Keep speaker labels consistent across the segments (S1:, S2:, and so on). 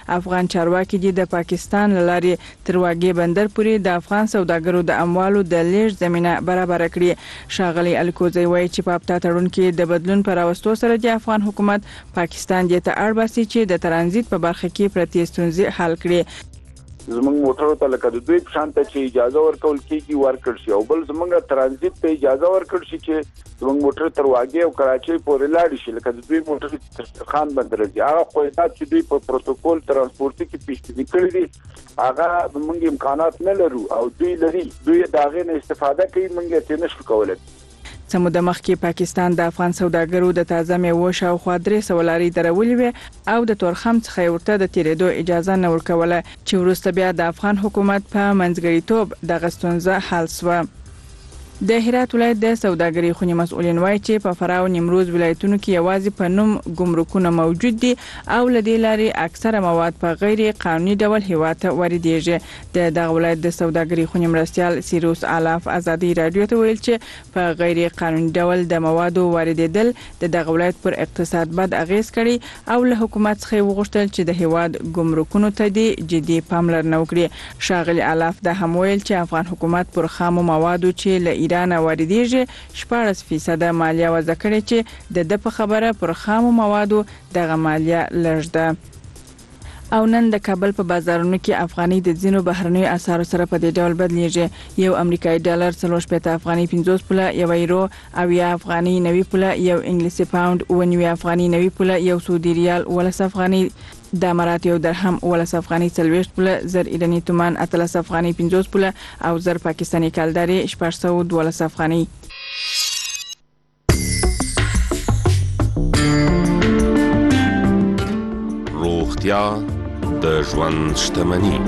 S1: افغان چارواکي د پاکستان لاري تر واګي بندر پورې د افغان سوداګرو د اموالو د لیږد زمينه برابر کړي. شاغلي الکوزي وایي چې په افتا تړون کې د بدلون پر راوستو سره د افغان حکومت پاکستان دې ته اړ باسي چې د ترانزیت په برخه کې پرتې ستونزې حل کړي.
S2: زمونږ موټرو ته لکه د دوی په شان ته چې اجازه ورکول کیږي ورکړ شي او بل زمونږ ترانزیت ته اجازه ورکړ شي چې زمونږ موټر تر واګي او کراچۍ پورې لاړ شي لکه د دوی موټر تر خان بندر دي. هغه قواعد چې دوی په پروتوکول ترانسپورتي کې پیشنهاد کړی دي هغه موږ امکانات نه لرو او دوی لري. دوی داغه نه استفاده کوي موږ ته نشو کولای.
S1: سمود مخکې پاکستان د افغان سوداګرو د تازه میوو شاوخوا 300 لارې درولې وي او د تورخم څخه ورته د تیرېدو اجازه نه ورکوله چې وروسته بیا د افغان حکومت په منځګړیتوب د غستونزه حل شو. د هرات ولایت د سوداګرۍ خونې مسؤلین وایي چې په فراه او نیمروز ولایتونو کې یوازې په نوم ګمرکونه موجود دي او لدې لارې اکثره مواد په غیر قانوني ډول هیواد ته واردېږي. د دغه ولایت د سوداګرۍ خونې مرستیال سیروس الاف ازادي رادیو ته ویل چې په غیر قانوني ډول د موادو واردېدل د دغه ولایت پر اقتصاد بد اغیز کړي او له حکومت څخه وغوښتل چې د هیواد ګمرکونو ته د جدي پاملرنه وکړي. شاغلي الاف د هم ویل چې افغان حکومت پر خامو موادو چې له ایران واردېږي 14% مالیه وضع کړې چې د په خبره پر خامو موادو دغه مالیه لږ ده. او نن د کابل په بازارونو کې افغاني د ځینو بهرنیو اسعارو سره په دې ډول بدلیږي. یو امریکایي ډالر 3.5 افغاني 50 پوله، یو یورو او یا افغاني 90 پوله، یو انګلیسي پاوند 90 افغاني 90 پوله، یو سعودي ریال 10 افغاني، د امارات یو درهم 10 افغاني 40 پوله، زر ایرانی تومان 13 افغاني 50 پوله او زر پاکستاني کلداري 412 افغاني.
S3: روغتیا د ژوند شتمني.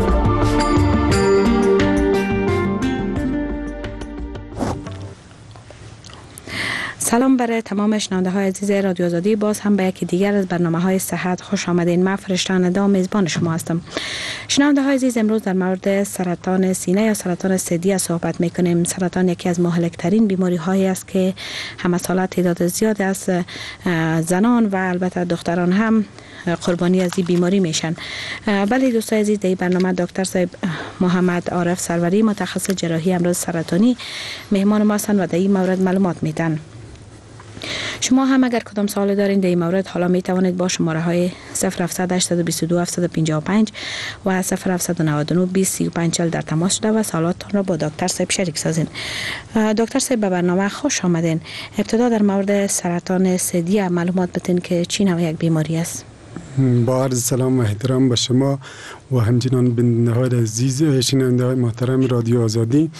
S4: سلام برای تمام شنونده های عزیز رادیو آزادی. باز هم به یکی دیگر از برنامه های صحت خوش آمدین. من فرشته ندا میزبان شما هستم. شنونده های عزیز، امروز در مورد سرطان سینه یا سرطان ثدی صحبت میکنیم. سرطان یکی از مهلک ترین بیماری هایی است که همه ساله تعداد زیادی از زنان و البته دختران هم قربانی از این بیماری میشن. بله دوستان عزیز، در این برنامه دکتر صاحب محمد عارف سروری متخصص جراحی امراض سرطانی مهمان ما هستند و در این مورد معلومات میدن. شما هم اگر کدام سوال دارین در این مورد حالا می توانید با شماره های 0700 822 755 و 0799 2035 در تماس شده و سوالاتتان را با دکتر صاحب شریک سازین. دکتر صاحب به برنامه خوش آمدین. ابتدا در مورد سرطان ثدی معلومات بدین که چی نوع یک بیماری است.
S5: با عرض سلام و احترام به شما و همچنان بیننده های عزیز شنونده های محترم رادیو آزادی.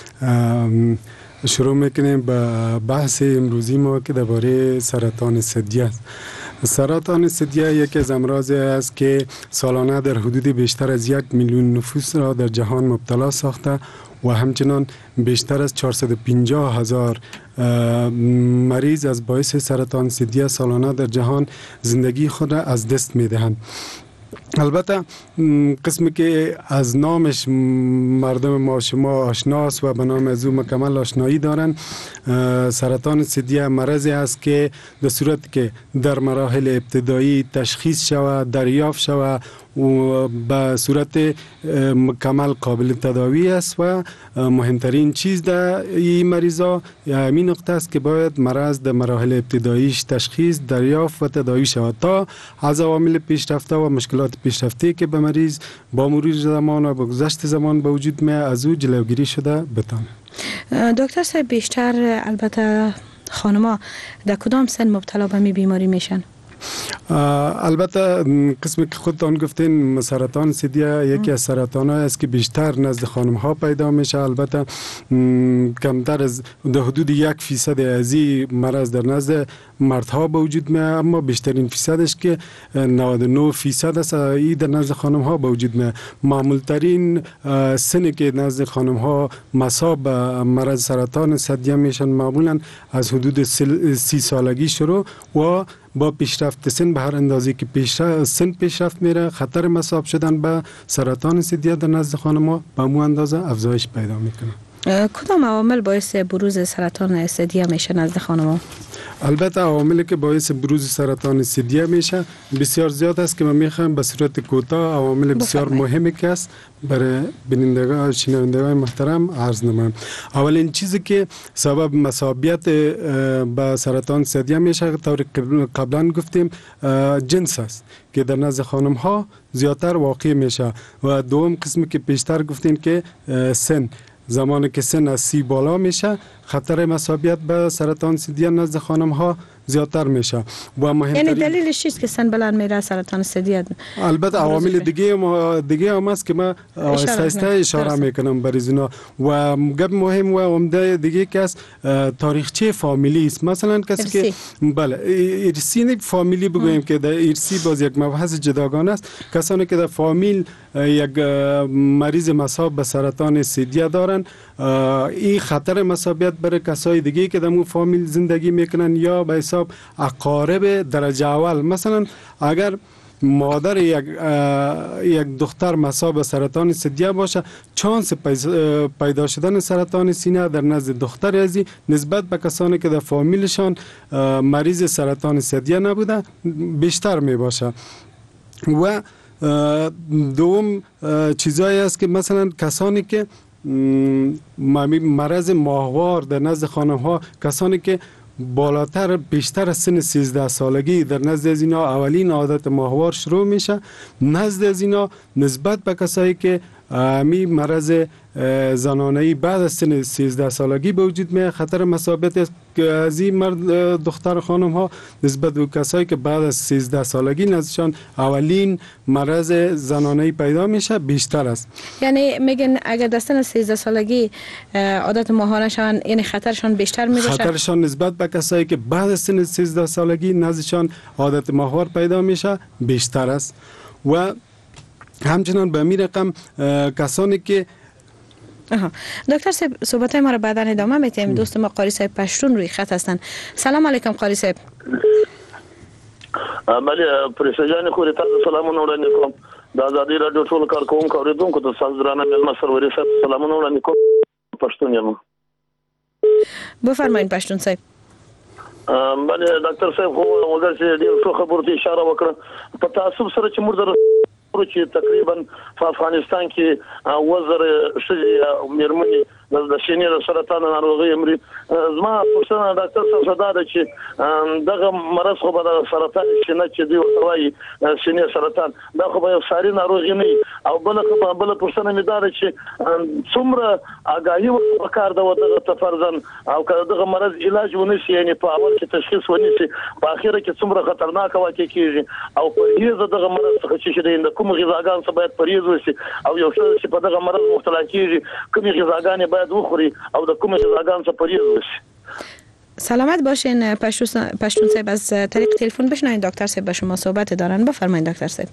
S5: شروع میکنیم با بحث امروزی ما که درباره سرطان ثدی است. سرطان ثدی یکی از امراض است که سالانه در حدود بیشتر از 1 میلیون نفوس را در جهان مبتلا ساخته و همچنان بیشتر از 450,000 مریض از باعث سرطان ثدی سالانه در جهان زندگی خود را از دست میدهند. البته قسمی که از نامش مردم ما شما آشناست و به نام از او مکمل آشنایی دارند، سرطان ثدی مرضی است که در صورت که در مراحل ابتدایی تشخیص شود، دریافت شود و به صورت مکمل قابل تداوی است و مهمترین چیز در این مریضا همین نقطه است که باید مرض در مراحل ابتداییش تشخیص، دریافت و تداوی شود تا از عوامل پیشرفته و مشکلات پیشرفته که به مریض با مرور زمان و با گذشت زمان به وجود می از او جلوگیری شده بتانه.
S4: دکتر صاحب، بیشتر البته خانما در کدام سن مبتلا به می بیماری میشن؟
S5: البته قسمی که خودتان گفتین سرطان ثدی یکی از سرطان ها است که بیشتر نزد خانم ها پیدا میشه. البته کمتر از در حدود 1% از این مرض در نزد مردها به وجود میاد، اما بیشترین فیصدش که 99% است این در نزد خانم ها به وجود میاد. معمول ترین سنی که نزد خانم ها مصاب مرض سرطان ثدی میشن معمولا از حدود 30 سالگی شروع و با پیشرفت سن به هر اندازه که سن پیشرفت میره خطر مصاب شدن به سرطان ثدی در نزد خانم‌ها به مو اندازه افزایش پیدا میکنه.
S4: کدام عوامل باعث بروز سرطان ثدیه میشه نزد خانم‌ها؟
S5: البته عواملی که باعث بروز سرطان ثدیه میشه بسیار زیاد است که من میخوام به صورت کوتاه عوامل بسیار مهمی که است برای بینندگان شنوندگان محترم عرض نمایم. اولین چیزی که سبب مصابیت به سرطان ثدیه میشه طور قبلا گفتیم جنس است که در نزد خانم ها زیادتر واقع میشه و دوم قسمی که پیشتر گفتین که سن، زمانی که سن از 30 بالا میشه خطر مصابیت به سرطان ثدیه نزد خانم ها زیادتر میشه و مهمترین
S4: یعنی دلیلش چیست که سن بلند میره سرطان ثدیه؟
S5: البته عوامل دیگه هم است که من آهسته اشاره میکنم برای اینا و گپ مهم و عمده دیگه که است تاریخچه فامیلی است. مثلا کسی که بله ارثی فامیلی بگوییم که در ارثی باز یک مبحث جداگانه است. کسانی که در فامیل یک مریض مصاب به سرطان ثدیه دارن این خطر مصابیت برای کسای دیگه که در اون فامیل زندگی میکنن یا به حساب اقارب درجه اول، مثلا اگر مادر یک دختر مصاب به سرطان ثدیه باشه چانس پیدا شدن سرطان سینه در نزد دختر ازی نسبت به کسانی که در فامیلشان مریض سرطان ثدیه نبوده بیشتر می باشه. و دوم چیزایی است که مثلا کسانی که مرض ماهوار در نزد خانم ها، کسانی که بالاتر بیشتر از سن 13 سالگی در نزد از اینا اولین عادت ماهوار شروع میشه، نزد از اینا نسبت به کسایی که می مرض زنانه‌ای بعد از سن 13 سالگی به وجود میاد خطر مصابیت از این مرد دختر خانم ها نسبت به کسایی که بعد از 13 سالگی نزدشان اولین مرض زنانه‌ای پیدا میشه بیشتر است.
S4: یعنی میگن اگر در سن 13 سالگی عادت ماهواره شون یعنی خطرشان بیشتر میشه؟
S5: خطرشان نسبت به کسایی که بعد از سن 13 سالگی نزدشان عادت ماهوار پیدا میشه بیشتر است. و همچنان به می رقم کسانی که
S4: دکتر صاحب صحبت ما را بعدا ادامه میتیم. دوست ما قاری صاحب پشتون روی خط هستن. سلام علیکم قاری صاحب.
S6: بله پرسجان خو ته سلامونه وړاندې کوم د ازادي رادیو ټول کارکونکو اوریدونکو ته تاسو درانه مېلمه سروري صاحب سلامونه وړاندې کوم. پښتون یم.
S4: بفرمایئ پښتون صاحب.
S6: بله ډاکټر صاحب خو وګورئ چې ډیر څه خبرو ته اشاره وکړه په تاسو سره چې موږ چې تقریبا په افغانستان کې وزر شجي میرمنې د شینې سرطان ناروغي امري زما پښتنه ډاکټر صاحب دا چې دغه مرض خو به سرطان شینه چې دی وایي شینې سرطان دا خو به ساري ناروغي نه او بل پښتنه مې دا چې څومره آگاهي وکړ د تفرزن او کله دغه مرض علاج ونشي یعنی په اول کې تشخیص ونشي په اخر کې څومره خطرناک واقع کیږي او په دې دغه مرض څخه چې د کوم غذاګان څخه باید پرهیز وشي او یو څه چې په دغه مرض مبتلا کیږي کوم غذاګان باید وخوري او د کوم غذاګان څخه پرهیز وشي.
S4: سلامت باشین. پشتون صاحب از طریق تلفن بشنوین دکتر صاحب به شما صحبت دارن. بفرمایید دکتر صاحب.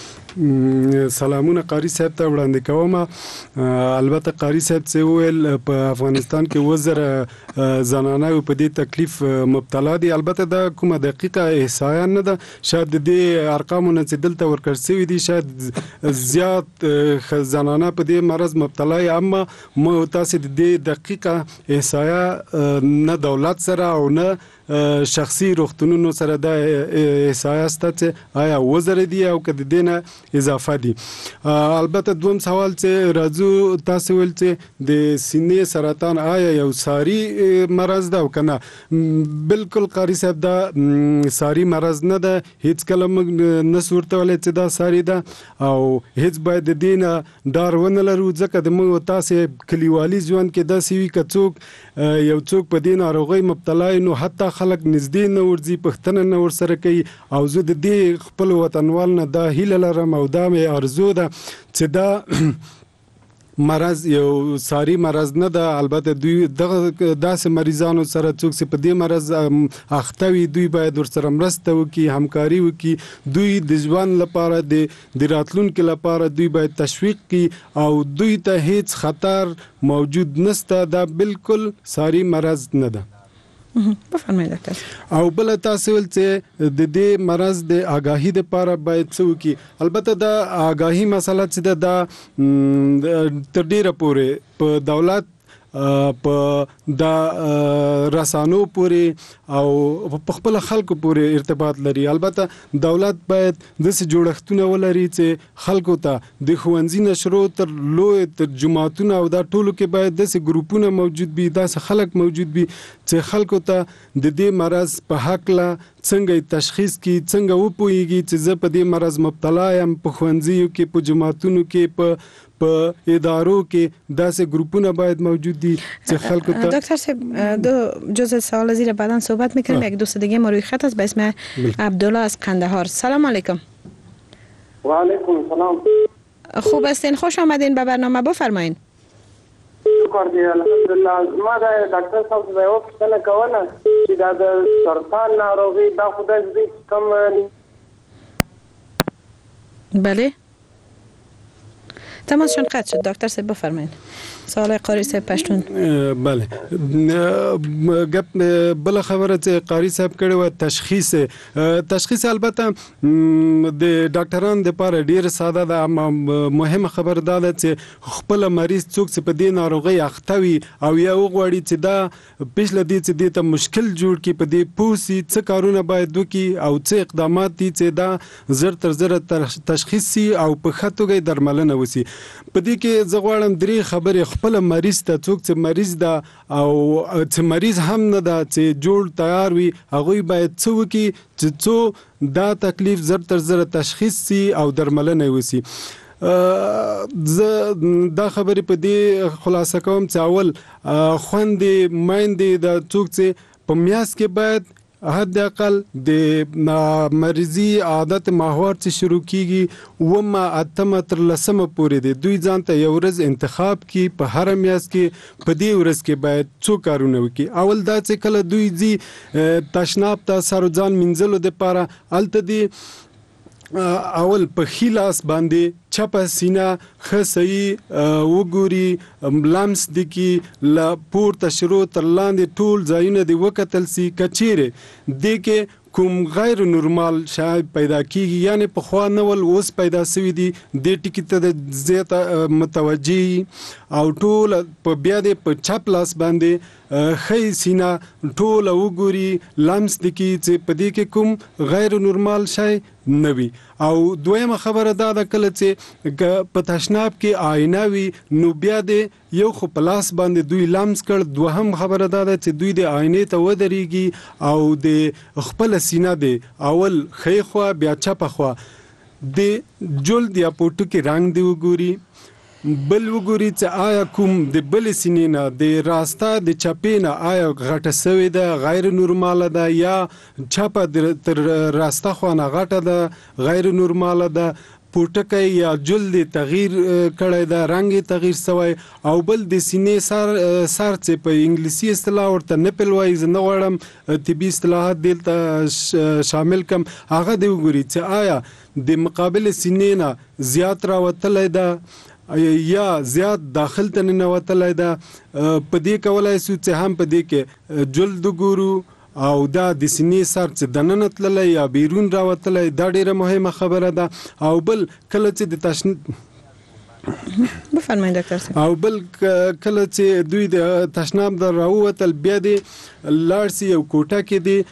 S5: سلامونه قاری صاحب ته وړاندې کوم. البته قاری صاحب څه ویل په افغانستان کې وزر زنانه په دې تکلیف مبتلا دي. البته دا کومه دقیقه احصایه نه ده، شاید د دې ارقامونه چې دلته ورکړل شوي دي شاید زیات زنانه په دې مرض مبتلا وي، اما مو تاسو د دې دقیقه احصایه نه دولت سره او نه شخصي روغتونونو سره د احصایه ستاسو آیا وزر دي او که د دینه اضافه دي. البته دوم سوال چې راځو تاسو ول چې د سینې سرطان آیا یو ساری مرض ده او کنه؟ بالکل قاری صاحب دا ساری مرض نه ده، هیڅ کله موږ نه صورت ولې چې دا ساری ده او هیڅ باید د دینه ډار ونه لرو ځکه د موږ تاسو کلیوالي ژوند کې د سیوی کڅوک یو څوک په دې ناروغي مبتلا نو حتی خلک نږدې نه ورځي پښتنه نه ورسره کوي او زه د دې خپل وطنوال نه دا هیله لرم او دا مې ارزو ده چې دا مرض یو ساری مرض نه ده. البته دوی دغه داسې مریضانو سره څوک چې په دې مرض اخته وي دوی باید ورسره مرسته وکړي، همکاري وکړي، دوی د ژوند لپاره د راتلونکي لپاره دوی باید تشویق کړي او دوی ته هیڅ خطر موجود نشته. دا بالکل ساری مرض نه ده.
S4: بفرمایئ دکتر.
S5: او بل تاسو ول چې د دې مرض د آگاهی لپاره باید څه وکړي. البته د آگاهی مسله چې دا تر ډیره پورې په دولت په د رسانو پورې او په خپل خلکو پورې ارتباط لري. البته دولت باید داسې جوړښتونه ولري چې خلکو ته د ښوونځي نشرو تر لوی تر جماعتونو او دا ټولو کې باید داسې ګروپونه موجود وي، داسې خلک موجود وي چې خلکو ته د دې مرض په حق لا څنګه تشخیص کی، څنګه وپوهیږي چې زه په دې مرض مبتلا یم. په ښوونځیو کې، په جماعتونو کې، په ادارو کې داسې گروپونه باید موجود دي چې خلکو ته.
S4: دکتر صاحب دو جزء سوال زیر بعداً صحبت میکنیم. یک دوست دیگه ما روی خط است به اسم عبدالله از قندهار. سلام علیکم.
S7: و علیکم السلام.
S4: خوب هستین؟ خوش آمدین به برنامه، بفرمایین.
S7: شکر دی الحمدلله. ما د ډاکټر صاحب زه یو پوښتنه کوله چې دا د سرطان ناروغي دا خدای دې کم.
S4: بله تماسشون قطع شد. دکتر صاحب بفرمایید. سوال قاری صاحب پشتون.
S5: بله بل خبره چې قاری صاحب کړي و تشخیص البته د ډاکټرانو لپاره ډیر ساده ده، اما مهمه خبره ده چې خپل مریض څوک چې په دې ناروغي اخته وي او یا وغواړي چې دا پېښله دي چې دې ته مشکل جوړ کړي، په دې پوسي څه کارونه باید وکړي او څه اقدامات دي چې دا زر تر زر تشخیص سي او په ښه توګه درملنه وسي. په دې کې زه غواړم درې خبرې خپل مریض ته، څوک چې مریض ده او چې مریض هم نه ده چې جوړ تیار وي، هغوی باید څه وکړي چې څو دا تکلیف زر تر زر تشخیص سي او درملنه وسي. زه دا خبرې په دې خلاصه کوم چې اول خوندې میندې د څوک چې په میاشت کې باید حد اقل د مریضي عادت ماهوار چې شروع کیږي ومه اتمه تر لسمه پورې دی، دوی ځان ته یو ورځ انتخاب کی په هر میاشت کې په دې ورځ کې باید څو کارونه وکړي. اول دا چې کله دوی ځي تشناب ته سر ځان منځلو دپاره، هلته دی اول په ښي لاس باندې چپه سینه ښه صحیح وګوري، لمس دي کې له پورته شروع تر لاندې ټول ځایونه دې وکتل سي. که چیرې دې کې کوم غیر نورمال شای پیدا کیږي، یعنی په خوا نول اوس پیدا سوي دي، دې ټکي ته د زیاته متوجه او ټول په بیا دې په چپ لاس باندې ښی سینه ټوله وګوري، لمس دي کې چې په دې کې کوم غیر نورمال شای نه وي. او دویمه خبره دا ده کله چې په تشناب کې آینه وي نو بیا دې یو خو په لاس باندې دوی لمس کړ، دوهم خبره دا ده چې دوی د آینې ته ودرېږي او د خپل سینه د اول ښی خوا بیا چپه خوا د جلد یا پوټو کې رنګ دی وګوري، بل وګوري چې آیا کوم د بل سینې نه د راسته د چپې نه آیا غټه سوې ده، غیر نورماله ده، یا چپه تر راسته خوا نه غټه ده، غیر نورماله ده، پوټکی یا جلد تغییر کړی ده، رنګ تغییر سوی، او بل د سینې سر چې په انګلیسي اصطلاح ورته نپل وایي، زه نه غواړم طبي اصطلاحات دلته شامل کم، هغه دی وګوري چې آیا د مقابل سینې نه زیات راوتلی ده یا زیات داخل ته ننوتلی ده. په دې کولای شو چې هم په دې کې جلد ګورو او دا د سینې سر چې دننه تللی یا بیرون راوتلی، دا ډیره مهمه خبره ده. او بل کله چې د
S4: بفرمایئ ډاکټر صاحب، او
S5: بل کله چې دوی د تشناب در راووتل بیا دې لاړ سي یو کوټه کې دی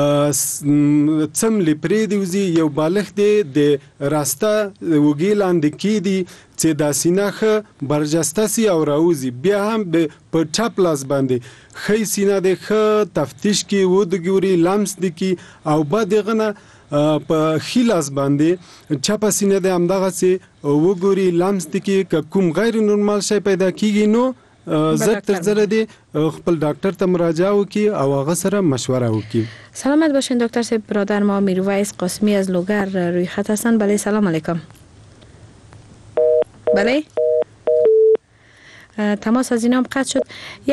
S5: څملې پرېږدي وځي، یو بالښت دی د راسته وږې لاندې کېږدي چې دا سینه ښه برجسته سي او راوځي. بیا هم په چپ لاس باندې ښی سینه دی ښه تفتیش کې ودګوري، لمس دی کې، او بعد هغه نه په ښي لاس باندې چپه سینه دی همدغسې وګوري، لمس دی کې که کوم غیر نورمال شی پیدا کېږي نو زر تر زر دی خپل ډاکټر ته مراجعه وکړي او هغه سره مشوره وکړي.
S4: سلامت باشین دکتر صاحب. برادر ما میرویس قاسمی از لوگر روی خط هستند. بله سلام علیکم. بله تماس از اینا هم قطع شد.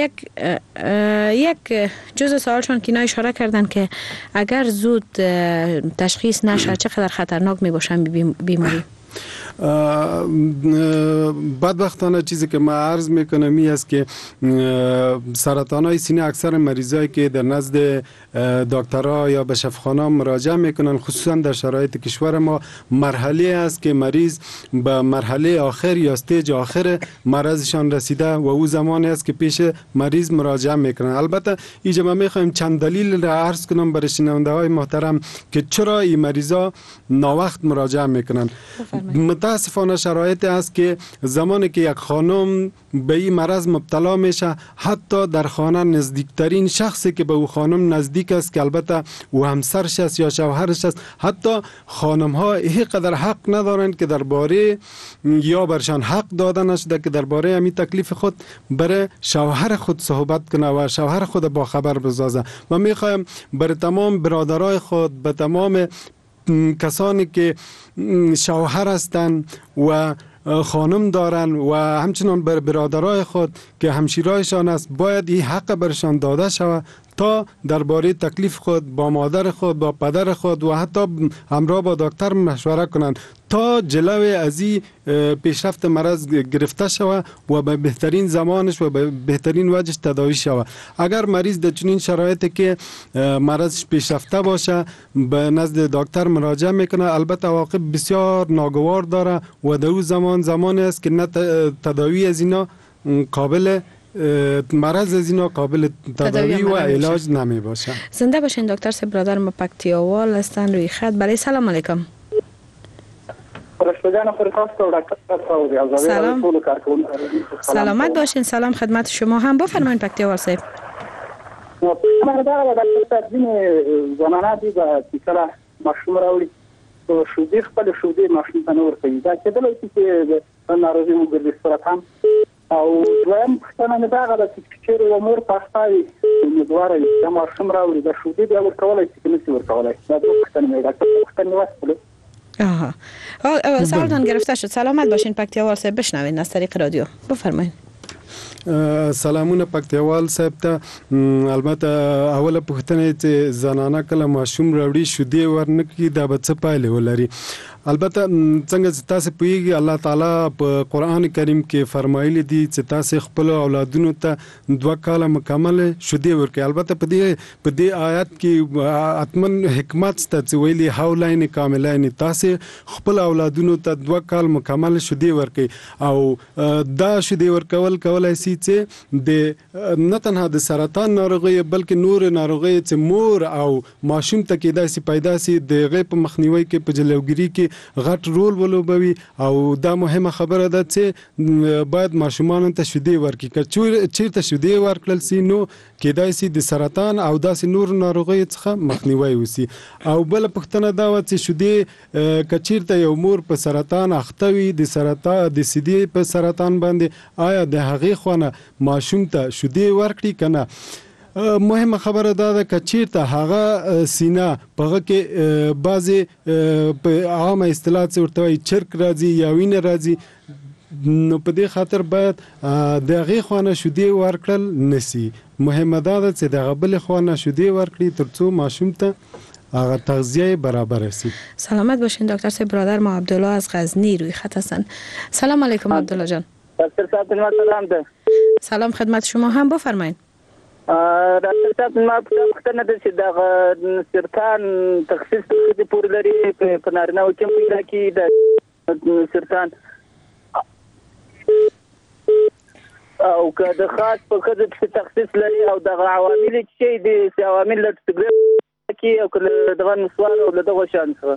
S4: یک جزء سوالشون که اینا اشاره کردن که اگر زود تشخیص نشه چقدر خطرناک می باشن بیماری.
S5: بدبختانه چیزی که ما عرض میکنم این است که سرطان‌های سینه اکثر مریضایی که در نزد دکترها یا به شفاخانه مراجعه میکنن خصوصا در شرایط کشور ما مرحله است که مریض به مرحله آخر یا استیج آخر مرضشان رسیده و او زمانی است که پیش مریض مراجعه میکنن. البته اینجا ما میخوایم چند دلیل را عرض کنم برای شنونده های محترم که چرا این مریضا ناوقت مراجعه میکنن. متاسفانه شرایط است که زمانی که یک خانم به این مرض مبتلا میشه، حتی در خانه نزدیکترین شخصی که به او خانم نزدیک است که البته او همسرش است یا شوهرش است، حتی خانم ها اینقدر حق ندارند که درباره یا برشان حق داده نشده که درباره همین تکلیف خود برای شوهر خود صحبت کنه و شوهر خود با خبر بسازه. و میخوایم برای تمام برادرای خود، به تمام کسانی که شوهر هستند و خانم دارن و همچنان بر برادرای خود که همشیرایشان است باید این حق برشان داده شود تا درباره تکلیف خود با مادر خود، با پدر خود و حتی همراه با دکتر مشوره کنند تا جلوی از این پیشرفت مرض گرفته شود و به بهترین زمانش و به بهترین وجهش تداوی شود. اگر مریض در چنین شرایطی که مرضش پیشرفته باشه به نزد دکتر مراجعه میکنه، البته عواقب بسیار ناگوار داره و در اون زمانی است که نه تداوی از اینا قابل مرض از اینا قابل تداوی و علاج نمی باشه.
S4: زنده باشین دکتر صاحب. برادر ما پکتیاوال هستن روی خط. برای سلام علیکم. سلام. سلامت باشین. سلام خدمت شما هم. بفرمایید پکتیاوال صاحب.
S8: من در زمانه دی با تیکلا مشروم راولی تو شودی خپل شودی ماشین تنور کوي دا کېدل چې ناروغي مو ګرځي سرطان او دویم پښتنه نه دا غواړي چې چیرې مور پښتاوي امیدواره یم ماشوم راوړي د شودي بیا ورکولای چې نسی ورکولای دا پښتنه نه دا پښتنه واسطه.
S4: آها سوالتان گرفته شد. سلامت باشین پکتیاوال صاحب. بشنوین از طریق رادیو. بفرمایید.
S5: سلامونه پکتیاوال صاحب ته. البته اوله پوښتنه چې زنانه کله ماشوم راوړي شودي ورنکي دا به څه پایله ولري. البته څنګه چې تاسو پوهیږئ الله تعالی په قرآن کریم کې فرمایلی دي چې تاسو خپل اولادونو ته 2 کاله مکمل شودي ورکړئ. البته په دې آیات کې اتمن حکمت ست چې ویلي حولین کاملین تاسو خپل اولادونو ته 2 کال مکمل شودي ورکړئ او دا شودي ورکول کولای شي چې د نه تنها د سرطان ناروغي بلکې نور ناروغي چې مور او ماشوم ته کېدای شي پیدا شي د غیب په مخنیوي کې په جلوګیری کې غټ رول ولوبوي او دا مهمه خبره ده چې باید ماشومان ته شودي ورکړي. که چیرته شودي ورکړل سي نو کېدای شي د سرطان او داسې نور ناروغیو څخه مخنیوي وشي. او بل پوښتنه دا و چې شودي که چیرته یو مور په سرطان اخته وي د سرطان د سیدي په سرطان باندې آیا د هغې خوانه ماشوم ته شودي ورکړي کنه. مهمه خبره دا ده که چیرته هغه سینه په هغه کې بعضې په عامه اصطلاح څه ورته وایي چرک راځي یا وینه راځي نو په دې خاطر باید د هغې خوانه شودي ورکړل نسی. مهمه دا ده چې د هغه بلې خوانه شودي ورکړي تر څو ماشوم ته هغه تغذیه برابر شي.
S4: سلامت باشین دکتر صاحب. برادر ما عبدالله از غزنی روی خط هستن. سلام علیکم عبدالله جان.
S8: دکتر صاحب سلام ده.
S4: سلام خدمت شما هم. بفرمایید.
S8: دکتر صاحب ما پوښتنه ده چې د سرطان تخصیص د پورې لري په نارینه او کې پیدا کی د سرطان او که د خاص په ښځو کې تخصیص لري او د عوامل چې د عوامل له تګرې کې او کله دغه نسوار او دغه شان څه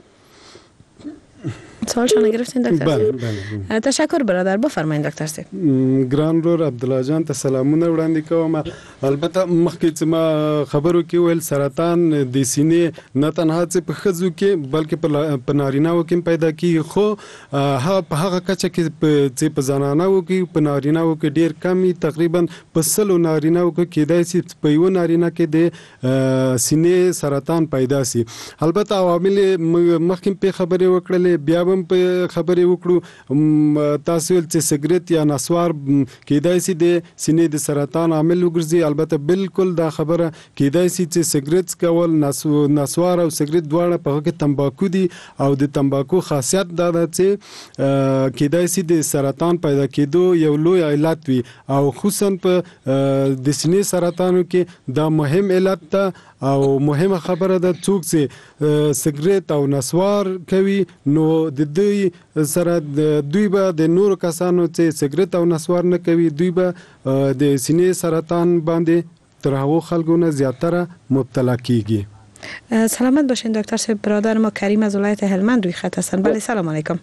S4: سوال شما گرفتین دکتر صاحب؟ تشکر برادر. بفرمایید دکتر صاحب.
S5: ګران رور عبدالله جان ته سلامونه وړاندې کوم. البته مخکې چې ما خبرو کې ویل سرطان د سینې نه تنها چې په ښځو کې بلکې په نارینه‌و کې پیدا کیږي خو په هغه کچه کې چې په زنانه‌و کې په نارینه‌و کې ډیر کم تقریبا په 100 نارینه‌و کې کېدای شي په یو نارینه کې د سینې سرطان پیدا شي. البته عوامل مخکې په خبرې وکړلې بیا هم په خبرې وکړو. تاسو ول چې سیګریټ یا نسوار کېدای شي د سینې د سرطان عامل وګرځي. البته بالکل دا خبره کېدای شي چې سیګریټ کول، نسوار او سیګریټ دواړه په کې تمباکو دي او د تمباکو خاصیت دا ده چې کېدای شي د سرطان پیدا کېدو یو لوی علت وي او خصوصا په د سینې سرطانو کې دا مهم علت ده. او مهمه خبره ده څوک چې سیګریټ او نسوار کوي نو د دوی سره دوی به د نورو کسانو چې سیګریټ او نسوار نه کوي دوی به د سینې سرطان باندې تر هغو خلکو نه زیاتره مبتلا کیږي.
S4: سلامت باشین دکتر صاحب. برادر ما کریم از ولایت هلمند روی خط هستن. بله سلام علیکم.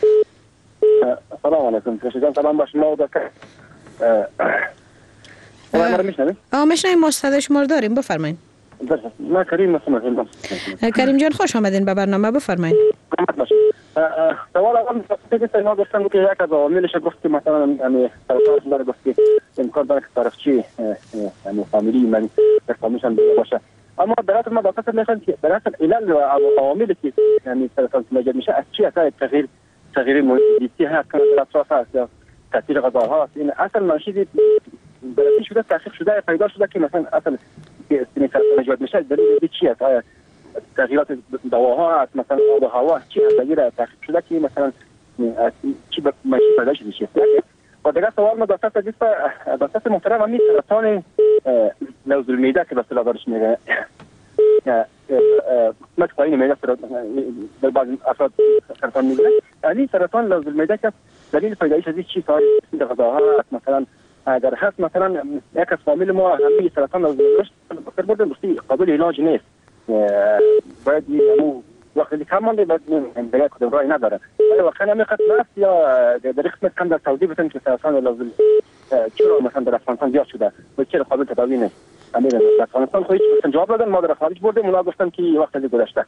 S9: سلام علیکم. سلام با شما دکتر.
S4: میشنویم ما صدای شما رو داریم بفرمایید.
S9: ما کریم هستم.
S4: کریم جان خوش آمدین به برنامه بفرمایید.
S9: سوال اول فکر ما گفتم که یک از عواملش گفت که مثلا یعنی سرطان گفت که امکان داره که طرفچی یعنی فامیلی من در فامیلشان باشه. اما برات ما دقت میکنم که برات علل و عواملی که یعنی سرطان ایجاد میشه از چی اثر تغییر محیط زیستی هست که در اطراف هست یا تاثیر غذاها هست. این اصل منشی برای شده تحقیق شده پیدا شده که مثلا اصل که سرطان ایجاد میشه دلیل چی است؟ آیا تغییرات دواها هست مثلا آب و هوا چی هست تغییر تحقیق شده که مثلا چی منشی پیدا شده چیه؟ و دیگه سوال ما دکتر محترم همین سرطان لوز المعده که به اصطلاح دارش میگه مت پایین معده در بعض افراد سرطان میگیره. یعنی سرطان لوز المعده که دلیل پیدایش از چی کار در غذاها مثلا اگر هست مثلا یک از فامیل ما همین سرطان لوز المعده بخیر برده مستی قابل علاج نیست باید مو وقتی کم مونده بعد دیگه کدوم رای نداره. آیا واقعا همین خط است یا در قسمت کم در توضیح بدن که سرطان لوز چرا مثلا در افغانستان زیاد شده و چرا قابل تداوی نیست؟ امیر در افغانستان خودش جواب دادن ما در خارج بردیم اونا گفتن که وقت از گذشته.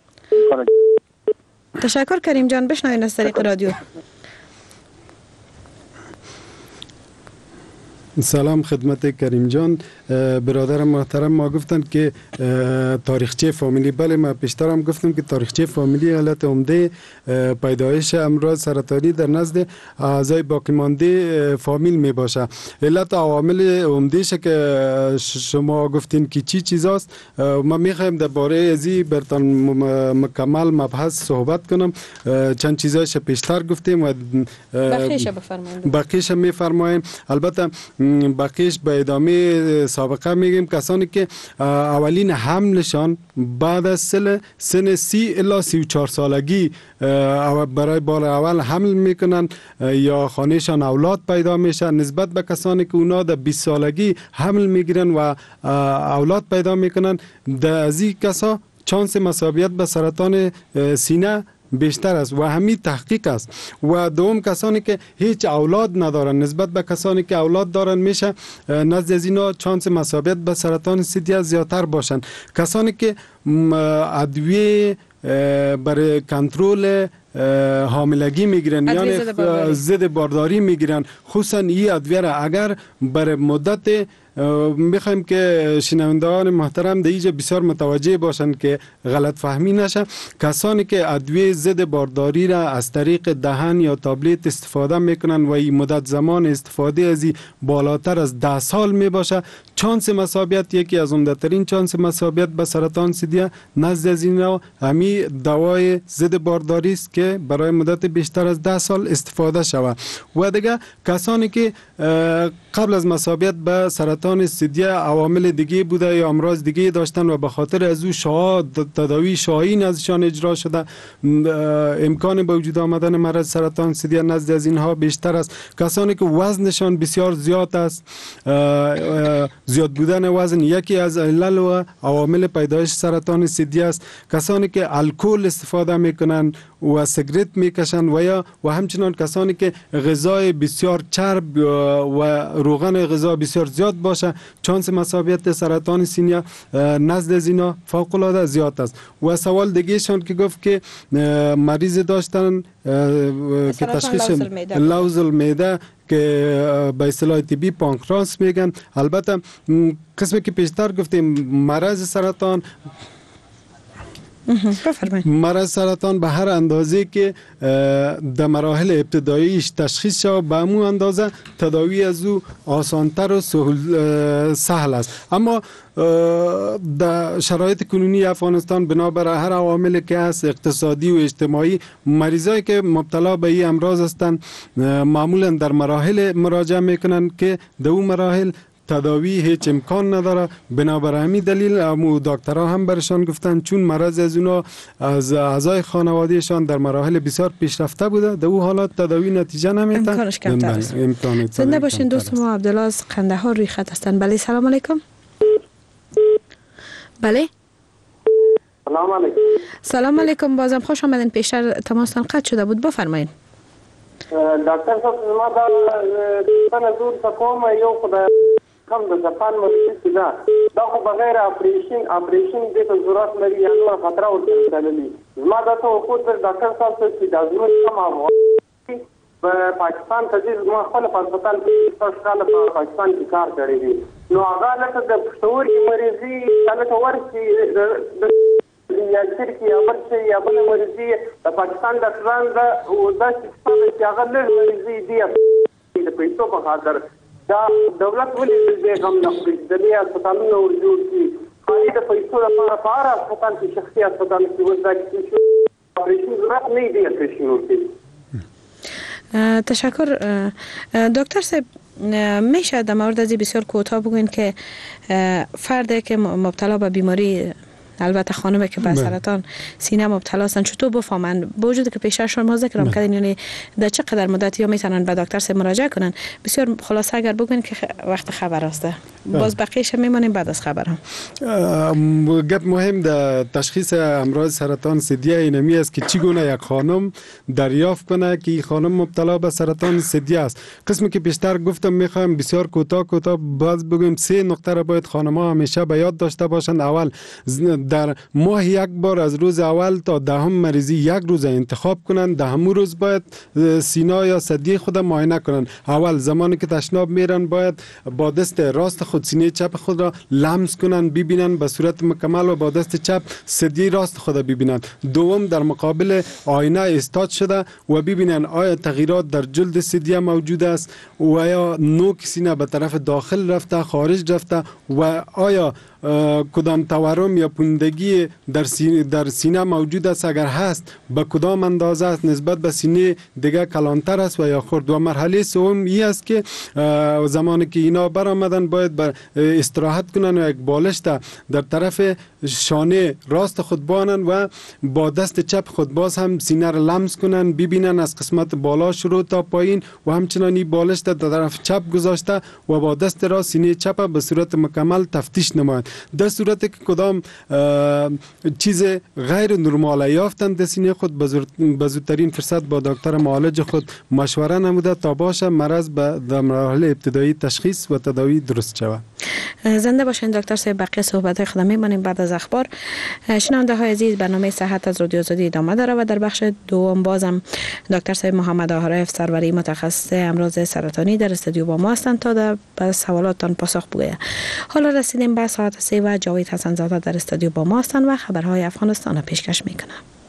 S4: تشکر کریم جان. بشنوین از طریق رادیو.
S5: سلام خدمت کریم جان. برادر محترم ما گفتن که تاریخچه فامیلی، بله ما پیشتر هم گفتم که تاریخچه فامیلی علت عمده پیدایش امراض سرطانی در نزد اعضای باقی مانده فامیل می باشه. علت عوامل عمدهش که شما گفتین که چی چیزاست ما میخوایم درباره ازی برتان مکمل مبحث صحبت کنم. چند چیزایش پیشتر گفتیم و بقیش میفرماییم. البته بقیش به ادامه سابقه میگیم کسانی که اولین حملشان بعد از سن 30 الی 34 سالگی برای بار اول حمل میکنن یا خانهشان اولاد پیدا میشه، نسبت به کسانی که اونا در 20 سالگی حمل میگیرن و اولاد پیدا میکنن، در از این کسا چانس مصابیت به سرطان سینه بیشتر است و همین تحقیق است. و دوم کسانی که هیچ اولاد ندارن نسبت به کسانی که اولاد دارن میشه نزد از اینا چانس مصابیت به سرطان سینه زیادتر باشن. کسانی که ادویه برای کنترل حاملگی میگیرن یعنی ضد بارداری میگیرن، خصوصا این ادویه را اگر بر مدت میخوایم که شنوندگان محترم در اینجا بسیار متوجه باشند که غلط فهمی نشه. کسانی که ادویه ضد بارداری را از طریق دهن یا تابلت استفاده میکنن و این مدت زمان استفاده از این بالاتر از 10 سال میباشه، چانس مصابیت یکی از عمده‌ترین چانس مصابیت به سرطان سینه نزد از اینا همین دوای ضد بارداری است که برای مدت بیشتر از 10 سال استفاده شود. و دیگه کسانی که قبل از مصابیت به سرطان سینه عوامل دیگه بوده یا امراض دیگه داشتن و به خاطر از او تداوی شایین ازشان اجرا شده، امکان به وجود آمدن مرض سرطان سینه نزد از اینها بیشتر است. کسانی که وزنشان بسیار زیاد است، زیاد بودن وزن یکی از علل و عوامل پیدایش سرطان سینه است. کسانی که الکل استفاده میکنن و سیگرت میکشن و همچنان کسانی که غذای بسیار چرب و روغن غذا بسیار زیاد باشه، چانس مصابیت سرطان سینه نزد از اینا فوق العاده زیاد است. و سوال دیگه شان که گفت که مریض داشتن که تشخیص لوز المعده که به اصطلاح طبی پانکراس میگن. البته قسمی که پیشتر گفتیم مرض سرطان
S4: بفرمایید.
S5: مرض سرطان به هر اندازه که در مراحل ابتداییش تشخیص شود به همون اندازه تداوی از او آسانتر و سهل است. اما در شرایط کنونی افغانستان بنابر هر عواملی که هست اقتصادی و اجتماعی، مریضایی که مبتلا به این امراض هستند معمولا در مراحل مراجعه میکنند که در اون مراحل تداوی هیچ امکان نداره. بنابر همین دلیل دکترها هم برشان گفتن چون مرض از اونا از اعضای خانوادهشان در مراحل بسیار پیشرفته بوده، در اون حالات تداوی نتیجه نمیده.
S4: امکانش کمتر است. زنده باشین. دوست ما عبدالله از قندهار روی خط هستند. بله سلام علیکم. بله
S7: سلام علیکم.
S4: سلام علیکم. بازم خوش آمدین. پیشتر تماستان قطع شده بود. بفرمایید.
S7: دکتر صاحب ما دا تن زور تکوم یو خدای کم د ځپان مریض ده دا خو بغیر اپریشن د ضرورت لري یا نور خطر ورته تللی. ما دا ته وکړ ډاکټر صاحب چې دا زموږ کوم افغان په پاکستان ته ځي ما خپل په هسپتال کې څو کال په پاکستان کې کار کړی دی. نو هغه لکه د پښتورګي مریضي هلته ورشي یا شرکي یا بل شي یا بل مریضي د پاکستان ډاکټران دا چې هغه لږ مریضي دي د پیسو په خاطر دا دولت ولې دې هم نه کوي د دې هسپتالونو ورجوړ کړي خالي د پیسو لپاره په هر هسپتال کې شخصي هسپتال کې وځي چې اپریشن ضرورت نه دی اپریشن ورته.
S4: تشکر دکتر صاحب. میشه در مورد از بسیار کوتاه بگوین که فردی که مبتلا به بیماری، البته خانمی که به سرطان سینه مبتلا هستند، چطور بفهمن با وجود که پیش شما ذکر کردین یعنی در چقدر مدت یا میتونن به دکتر صاحب مراجعه کنن؟ بسیار خلاصه اگر بگوین که وقت خبر است. باز بقیه‌اش میمونیم بعد از خبرم.
S5: گپ مهم در تشخیص امراض سرطان ثدیه اینمی است که چگونه یک خانم دریافت کنه که این خانم مبتلا به سرطان ثدیه است. قسمی که بیشتر گفتم میخوایم بسیار کوتاه باز بگویم 3 نکته را باید خانم‌ها همیشه به یاد داشته باشند. اول در ماه یک بار از روز اول تا دهم مریضی یک روز انتخاب کنند. دهم روز باید سینه یا ثدیه خود معاینه کنند. اول زمانی که تشناب میرن باید با دست راست خود سینه چپ خود را لمس کنند ببینند به صورت مکمل و با دست چپ ثدیه راست خود ببینند. دوم در مقابل آینه استاد شده و ببینند آیا تغییرات در جلد ثدیه موجود است و یا نوک سینه به طرف داخل رفته خارج رفته و آیا کدام تورم یا پوندگی در سینه موجود است، اگر هست به کدام اندازه است، نسبت به سینه دیگه کلانتر است و یا خرد. و مرحله سوم این است که زمانی که اینا برآمدن باید بر استراحت کنن و یک بالشت در طرف شانه راست خود بانن و با دست چپ خود باز هم سینه را لمس کنن ببینن از قسمت بالا شروع تا پایین و همچنان این بالشت در طرف چپ گذاشته و با دست راست سینه چپ به صورت مکمل تفتیش نماید. در صورتی که کدام چیز غیر نرمال یافتند در سینه خود به زودترین فرصت با دکتر معالج خود مشوره نموده تا باشه مرض در مراحل ابتدایی تشخیص و تداوی درست شود.
S4: زنده باشین دکتر صاحب. بقیه صحبت خود میمانیم بعد از اخبار. شنونده های عزیز برنامه صحت از رادیو آزادی ادامه داره و در بخش دوم بازم دکتر صاحب محمد عارف سروری متخصص امراض سرطانی در استودیو با ما هستند تا به سوالاتتان پاسخ بگوید. حالا رسیدیم به ساعت 3 و جاوید حسن زاده در استودیو با ما هستند و خبرهای افغانستان را پیشکش میکنند.